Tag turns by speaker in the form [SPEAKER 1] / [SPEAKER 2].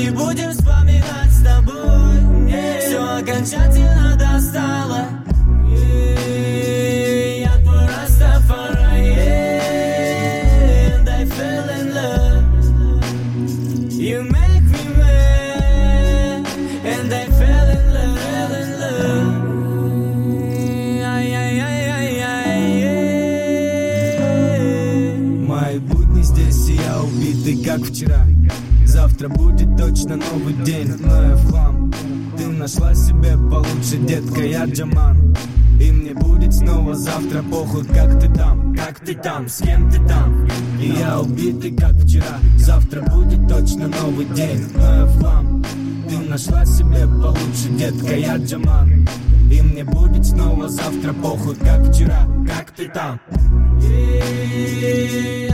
[SPEAKER 1] не будем вспоминать с тобой. Все окончательно достало. Я твой Растафари, and I fell in love. You make me mad, and I fell in love. Мои будни здесь, и я убитый, как вчера. Завтра будет точно новый день, но я в хлам. Ты нашла себе получше, детка, я Джаман. И мне будет снова завтра похуй, как ты там, с кем ты там. И я убитый, как вчера. Завтра будет точно новый день, но я в хлам. Ты нашла себе получше, детка, я Джаман. И мне будет снова завтра похуй, как вчера, как ты там.